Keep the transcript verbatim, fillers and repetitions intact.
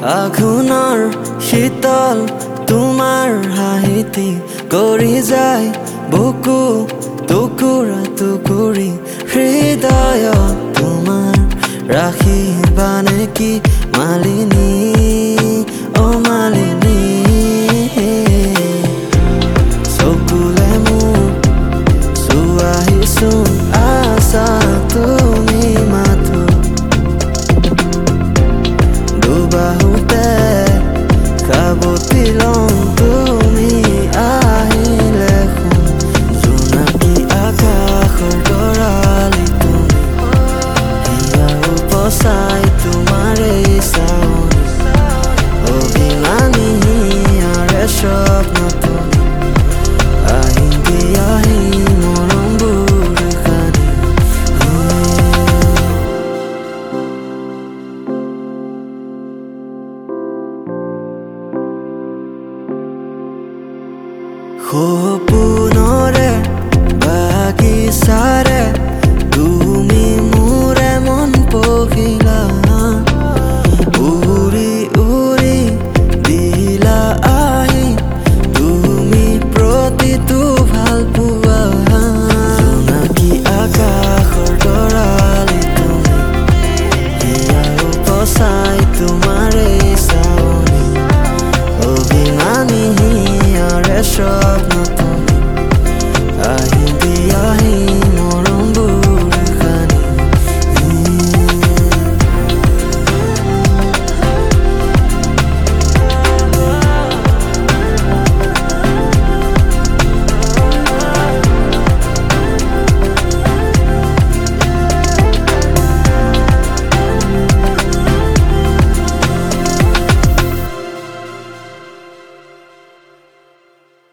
আঘোণৰ শীতল তোমাৰ হাঁহিতি কৰি যায় বুকু টুকুৰা টুকুৰি হৃদয়ত তোমাৰ ৰাখিবা নেকি মালিনী অ মালিনী চকুলে মোৰ চুৱাহিচোন আছা তুমি মাথো দুবাহুতে খাবতি লওঁ তুমি আহিলে শুন জোনাকী আকাশৰ তৰালি তুমি হিয়াৰ উপচাই তোমাৰে চাৱনি অভিমানী হিয়াৰে স্বপ্ন তুমি আহিবি আহি মৰমবোৰ সানি সপোনৰে বাগিচাৰে